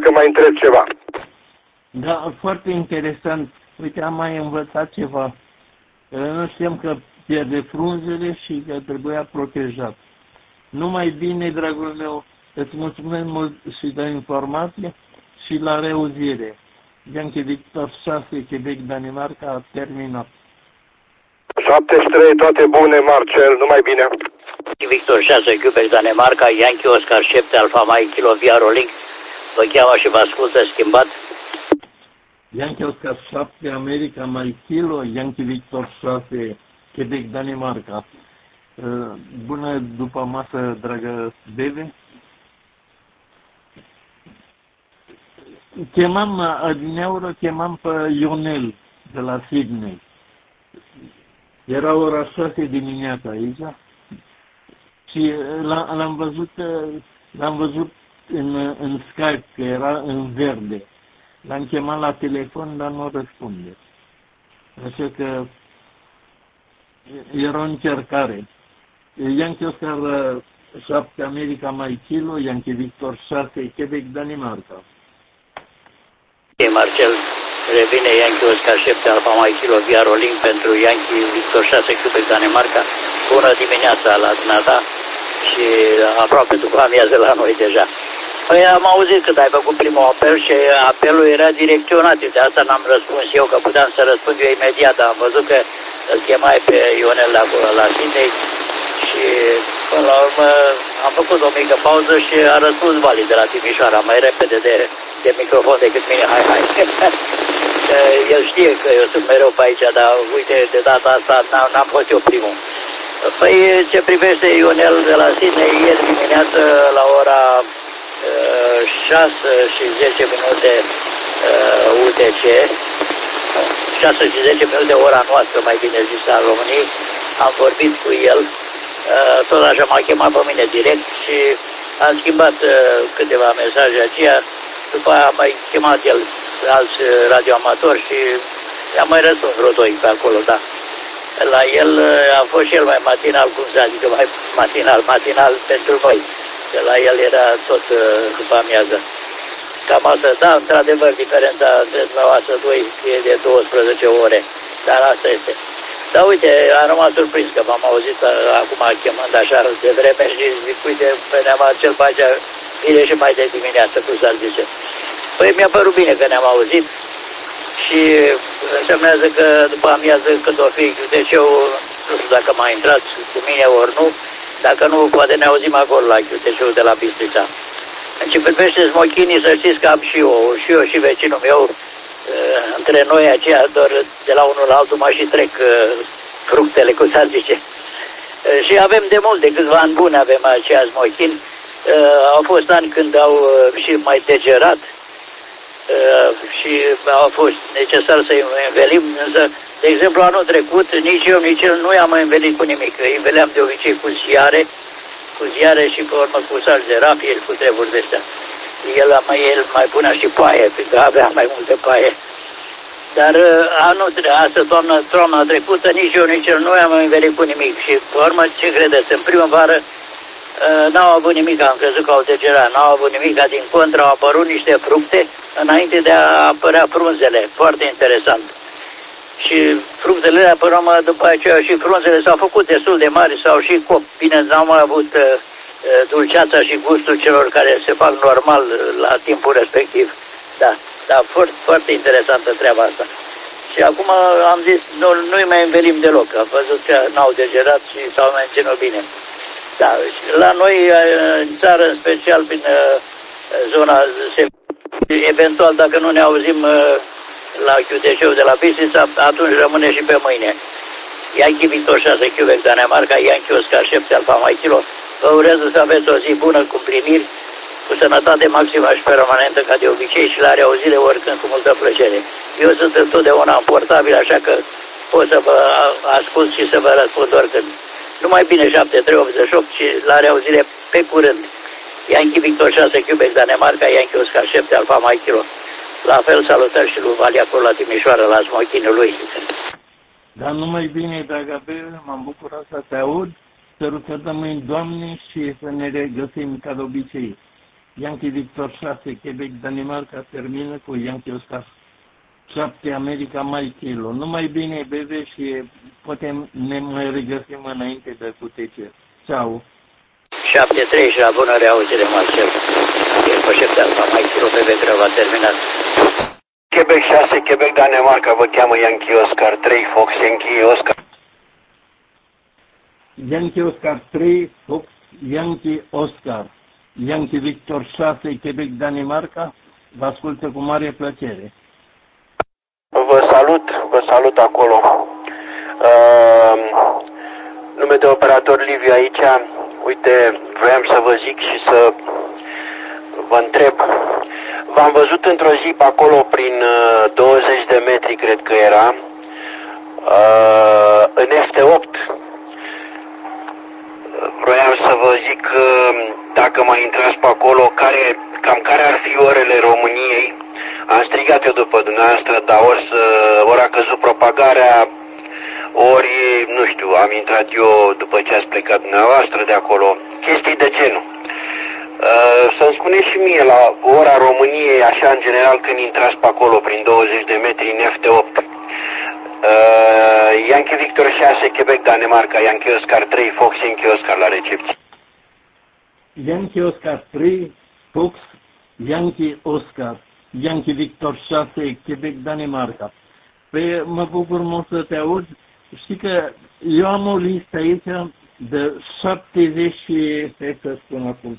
că mai întreb ceva. Da, foarte interesant. Uite, am mai învățat ceva. Nu știam că pierde frunzele și că trebuia protejat. Numai bine, dragul meu, îți mulțumesc mult și de informație și la reauzire. Yankee Victor 6, Quebec, Danemarca, a terminat. 73, toate bune, Marcel, numai bine. Victor 6, Quebec, Danemarca, Yankee Oscar 7, Alfa Mike, Kilo, Via Rolling, vă cheamă și vă ascultă schimbat. Yankee Oscar 7, America, Mike, Kilo, Yankee Victor 6, Quebec, Danemarca. Bună după masă, dragă Deve. Chemam pe Ionel de la Sydney. Era ora 6 dimineața aici și l-am văzut în Skype, că era în verde. L-am chemat la telefon, dar nu răspunde. Așa că era o încercare. Yankee Oscar 7, America, Mike Kilo, Yankee Victor 6, Quebec, Danemarca. Marcel, revine Yankee Oscar 7, Alfa Mike, Kilo, Via Rolling pentru Yankee Victor 6, Quebec, Danemarca. Bună dimineața la dumneata și aproape după amiază la noi deja. Păi am auzit când ai făcut primul apel și apelul era direcționat. De asta n-am răspuns eu, că puteam să răspund eu imediat, dar am văzut că îl chemai pe Ionel la Sydney și până la urmă am făcut o mică pauză și a răspuns Vali de la Timișoara, mai repede de microfon decât mine, hai. El știe că eu sunt mereu pe aici, dar uite, de data asta n-am fost eu primul. Păi ce privește Ionel de la Sydney, ieri dimineață la ora 6 și 10 minute UTC, 6 și 10 minute ora noastră, mai bine zis, a României, am vorbit cu el, tot așa m-a chemat pe mine direct și am schimbat câteva mesaje aceea, după aia a mai chemat el alți radioamatori și i-am mai răspuns vreo doi pe acolo, da. La el a fost și el mai matinal, cum să adică mai matinal pentru noi. Că la el era tot după amiază. Cam asta, da, într-adevăr, diferența între dumneavoastră doi e de 12 ore, dar asta este. Dar uite, am rămas surprins că m-am auzit acum chemând așa de vreme și zic, uite, pe ne-am cel pe aici, vine și mai de dimineață, cum s-ar zice. Păi mi-a părut bine că ne-am auzit și însemnează că după amiază când o fi, deci eu nu știu dacă m-a intrat cu mine ori nu, dacă nu, poate ne auzim acolo la QTC-ul de la Bistrița. În ce privește smochinii, să știți că am și eu și vecinul meu, între noi aceia, doar de la unul la altul mă și trec fructele, cum s-ar zice. Și avem de mult, de câțiva ani buni avem aceia smochini. Au fost ani când au și mai degerat și a fost necesar să-i învelim, însă, de exemplu, anul trecut, nici eu, nici el nu i-am învelit cu nimic. Îi înveleam de obicei cu ziare și pe urmă cu salci de rafie, cu treburi de astea. El mai punea și paie, pentru că avea mai multe paie. Dar toamna trecută, nici eu, nici el nu i-am învelit cu nimic. Și, pe urmă, ce credeți, în primăvară n-au avut nimic, am crezut că au degerat, n-au avut nimic, din contră au apărut niște fructe înainte de a apărea frunzele, foarte interesant. Și fructele alea, până urmă, după aceea și frunzele s-au făcut destul de mari, s-au și copt. Bine, n-au mai avut dulceața și gustul celor care se fac normal la timpul respectiv. Da, foarte, foarte interesantă treaba asta. Și acum am zis, nu-i mai învelim deloc, am văzut că n-au degerat și s-au menținut bine. Da, la noi, în țară, în special prin zona, eventual, dacă nu ne auzim la QTC-ul de la Bistrița, atunci rămâne și pe mâine. Yankee Victor 6, Quebec, Danemarca, Yankee Oscar 7, Alfa Mike Kilo. Vă urez să aveți o zi bună, cu împliniri, cu sănătate maximă și permanentă, ca de obicei, și la reauzire oricând cu multă plăcere. Eu sunt întotdeauna portabil, așa că pot să vă ascult și să vă răspund oricând. Numai bine, 7388 și la reauzire pe curând. Yankee Victor 6, Quebec, Danemarca, Yankee Oscar 7, Alfa Mike Kilo. La fel, salutări și lui Vali acolo la Timișoara, la smochinul lui. Dar numai bine, dragă Bel, m-am bucurat să te aud. Sărutări mâini, Doamne, și să ne regăsim ca de obicei. Yankee Victor 6, Quebec, Danemarca, termină cu Yankee Oscar 7, America, Mike Kilo. Numai bine, bebe, și putem ne mai regăsim înainte de QTC. Ceau! 7-3 și la bună reauzire, Marcel. E pe șepte alfa, Mike Kilo, bebe, grău, a terminat. Quebec 6, Quebec, Danemarca, vă cheamă Yankee Oscar 3, Fox, Yankee Oscar. Yankee Oscar 3, Fox, Yankee Oscar. Yankee Victor 6, Quebec, Danemarca, vă ascultă cu mare plăcere. Vă salut acolo. Nume de operator Liviu aici. Uite, vreau să vă zic și să vă întreb. V-am văzut într-o zi pe acolo prin 20 de metri, cred că era, în FT8. Vroiam să vă zic dacă mai intrați pe acolo, cam care ar fi orele României. Am strigat eu după dumneavoastră, dar ori a căzut propagarea, ori, nu știu, am intrat eu după ce ați plecat dumneavoastră de acolo. Chestii de genul. Să-mi spuneți și mie la ora României, așa în general, când intrați pe acolo prin 20 de metri în FT8. Yankee Victor 6, Quebec, Danemarca, Yankee Oscar 3, Fox, Yankee Oscar la recepție. Yankee Oscar 3, Fox, Yankee Oscar, Yankee Victor 6, Quebec, Danemarca. Păi mă bucur mult să te aud. Știi că eu am o listă aici de 70, să spun acum,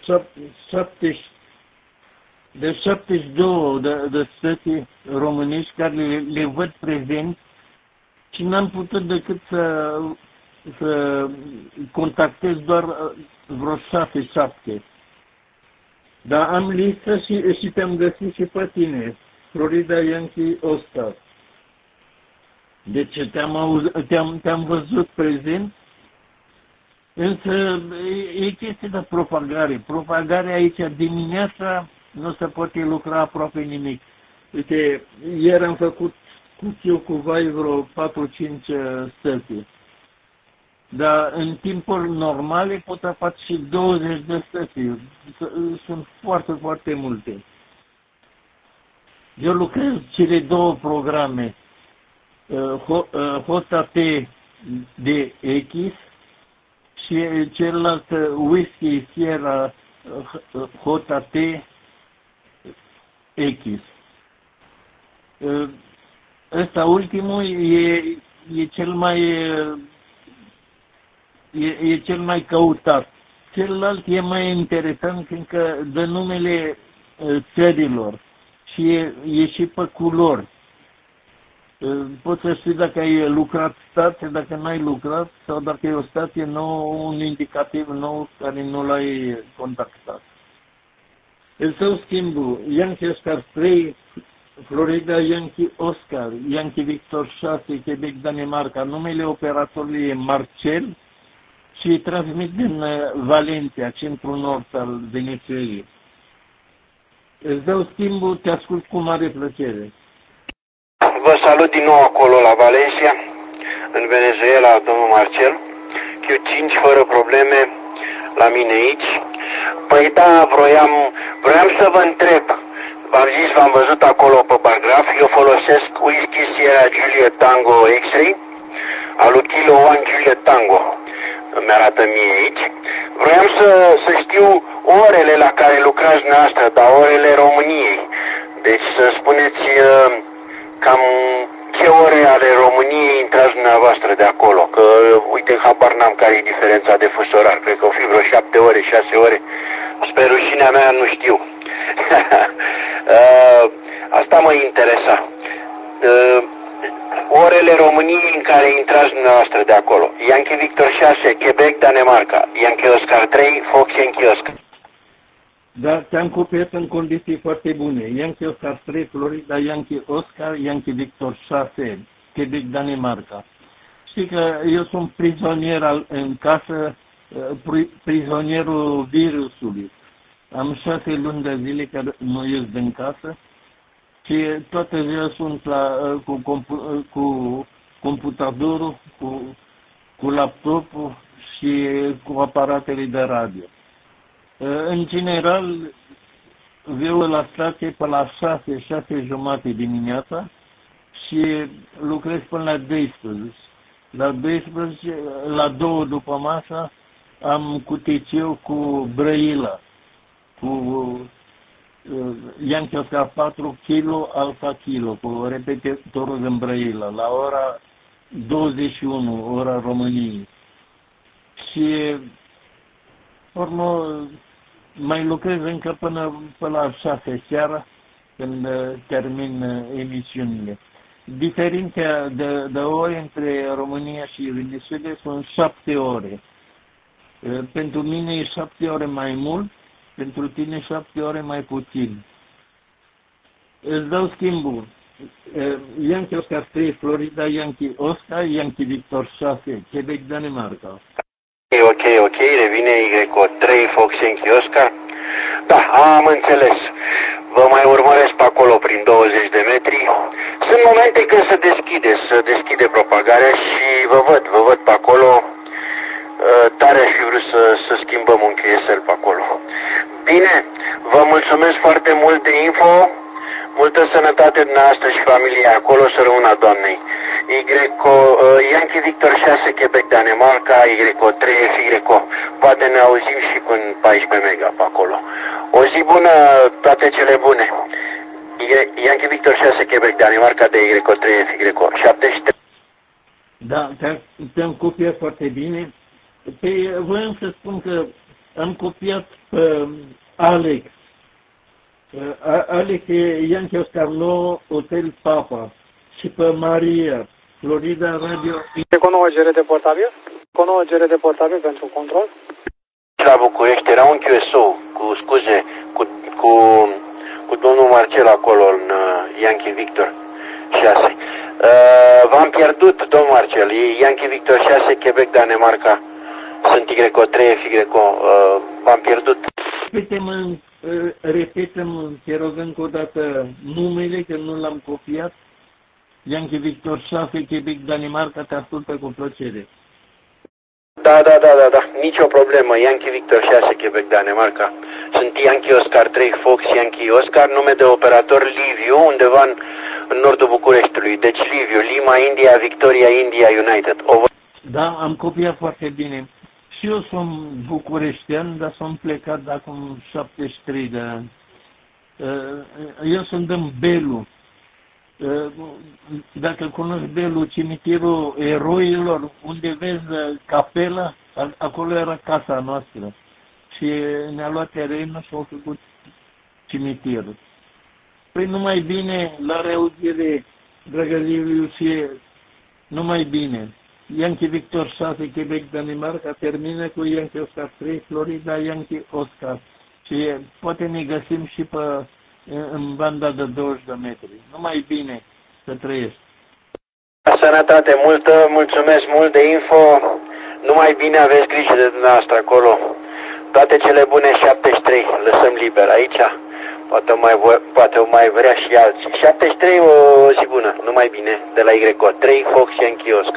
72 de stăți românești care le văd prezent și n-am putut decât să contactez doar vreo 6-7. Dar am listă și te-am găsit și pe tine, Florida Yankee Oscar. Deci te-am văzut prezent, însă e chestie de propagare. Propagarea aici dimineața nu se poate lucra aproape nimic. Uite, ieri am făcut cu vai vreo 4-5 stăți. Dar în timpuri normale pot să fac și 20 de stăți. Sunt foarte, foarte multe. Eu lucrez cele două programe, HT de X și celălalt Whiskey Sierra HT X. Ăsta ultimul e cel mai căutat. Celălalt e mai interesant fiindcă dă numele țărilor și e și pe culori. Poți să știi dacă ai lucrat stație, dacă n-ai lucrat, sau dacă e o stație nouă, un indicativ nou care nu l-ai contactat. El său schimbul, Yankee Oscar 3, Florida Yankee Oscar, Yankee Victor 6, Quebec, Danemarca. Numele operatorului e Marcel și transmit din Valencia, centrul nord al Venezuelei. Îți dau schimbul, te ascult cu mare plăcere. Vă salut din nou acolo la Valencia, în Venezuela, domnul Marcel. Q5 fără probleme la mine aici. Păi da, vroiam să vă întreb. V-am zis, v-am văzut acolo pe paragraf. Eu folosesc Whiskey Sierra Juliet Tango X-Ray al lui Kilo One Juliet Tango. Îmi arată mie aici. Vroiam să știu orele la care lucrați noastră, dar orele României. Deci să spuneți cam ce ore ale României intrați dumneavoastră de acolo. Că, uite, habar n-am care e diferența de fus orar. Cred că o fi vreo 7 ore, 6 ore. Spre rușinea mea nu știu. Asta mă interesa. Orele României în care intrați dumneavoastră de acolo. Yankee Victor 6, Quebec, Danemarca. Yankee Oscar 3, Fox, Yankee Oscar. Dar te-am copiat în condiții foarte bune. Yankee Oscar 3, Florida, Yankee Oscar, Yankee Victor 6, Quebec, Danemarca. Știi că eu sunt prizonier în casă, prizonierul virusului. Am 6 luni de zile care nu ies din casă și toate zilele sunt cu computatorul, cu laptopul și cu aparatele de radio. În general, viu la stație pe la 6-6:30 dimineața și lucrez până la 12. La 12, la 2 după masa, am cuticeu cu Brăila, cu Yankee Oscar 4 kg, Alfa kg, cu repetitorul în Brăila, la ora 21, ora României. Și, urmă, mai lucrez încă până la 6 seara, când termin emisiunile. Diferența de ore între România și Venezuela sunt 7 ore. Pentru mine e 7 ore mai mult, pentru tine 7 ore mai puțin. Îți dau schimbul. Yankee Oscar 3, Florida, Yankee Oscar, Yankee Victor 6, Quebec, Danemarca. Ok, revine Y3, Fox, Yankee Oscar. Da, am înțeles. Vă mai urmăresc pe acolo prin 20 de metri. Sunt momente când se deschide propagarea și vă văd pe acolo. Tare aș fi vrut să schimbăm un QSL pe acolo. Bine, vă mulțumesc foarte mult de info. Multă sănătate dumneavoastră și familia acolo, să rămână Doamnei. Yankee Victor 6, Quebec, Danemarca, Y3, FY. Poate ne auzim și cu 14 mega pe acolo. O zi bună, toate cele bune. Yankee Victor 6, Quebec, Danemarca, de Y3, FY. 73. Da, te-am copiat foarte bine. Păi, voiam să spun că am copiat pe Alex. Alex e Yankee Oscar 9, Hotel Papa. Și pe Maria, Florida Radio. Cu 9 GR de portabil? Cu 9 GR de portabil pentru control? La București era un QSO, cu domnul Marcel acolo în Yankee Victor 6. V-am pierdut, domnul Marcel, e Yankee Victor 6, Quebec, Danemarca. Sunt Y3, FY, v-am pierdut. Repetăm, te rog încă o dată numele, că nu l-am copiat. Yankee Victor 6, Quebec, Danemarca, te ascultă cu plăcere. Da, nicio problemă. Yankee Victor 6, Quebec, Danemarca. Sunt Yankee Oscar 3, Fox, Yankee Oscar, nume de operator Liviu, undeva în nordul Bucureștiului. Deci Liviu, Lima, India, Victoria, India, United. Over. Da, am copiat foarte bine. Și eu sunt bucureștean, dar sunt plecat de acum 73 de ani. Eu sunt în Belu. Dacă cunoști Belu, cimitirul eroilor, unde vezi capela, acolo era casa noastră. Și ne-a luat terenul și au făcut cimitirul. Păi numai bine, la reauzire, dragă Liviu, și numai bine. Yankee Victor 6, Quebec, Danemarca, termină cu Yankee Oscar 3, Florida, Yankee Oscar. Și poate ne găsim și în banda de 20 de metri. Numai bine să trăiești. Sănătate multă, mulțumesc mult de info. Numai bine, aveți grijă de dumneavoastră acolo. Toate cele bune. 73, lăsăm liber aici. Poate o mai vrea și alții. 73, o zi bună, numai bine, de la Y3, Fox, Yankee Oscar.